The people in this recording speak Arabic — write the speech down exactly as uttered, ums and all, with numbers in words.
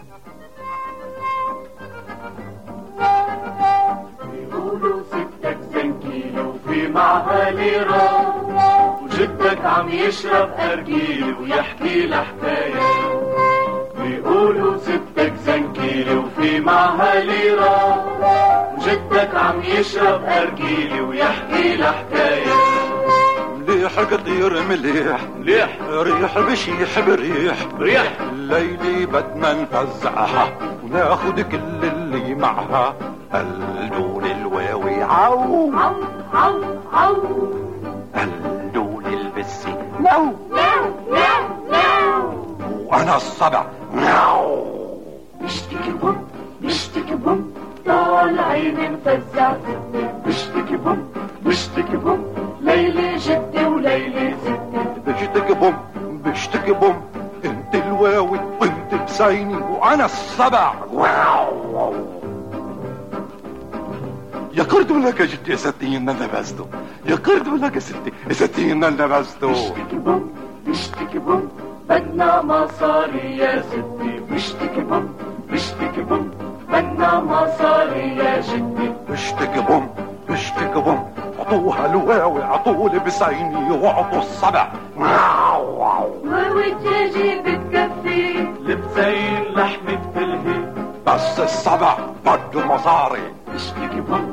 بيقولوا ستك زنكيلة وفي معها ليرة، وجدك عم يشرب أرجيلة ويحكي لحكاية. بيقولوا ستك زنكيلة وفي معها ليرة، وجدك عم يشرب أرجيلة ويحكي لحكاية. مليح كتير مليح مليح، ريح بشيح بريح ريح. الليلة بدنا نفزعها وناخد كل اللي معها. الدول الواوي عو عو عو عو، الدول البسي نو ناو ناو ناو، وانا الصبع نو. بشتكي بوم بشتكي بوم، طالعين نفزع ستي. بشتكي بوم بشتكي بوم، ليلي جدي وليلي ستي. بشتكي بوم بشتكي بوم، انت الواوي وانت بسيني وانا الصبع. يا قرد لك يا جدي يا ستي ان نبستو، يا قرد لك يا ستي يا ستي ان نبستو. بشتكي بوم بشتكي بوم، بدنا مصاري يا ستي. بشتكي بوم بشتكي بوم، بدنا مصاري يا جدي. بشتكي بوم بشتكي بوم، عطوها الواوي عطولي بسيني وعطوا الصبع. واوي دجاجي بتكفي، لبسين لحمة بتلهي، بس الصبع بده مصاري. بشتكي بوم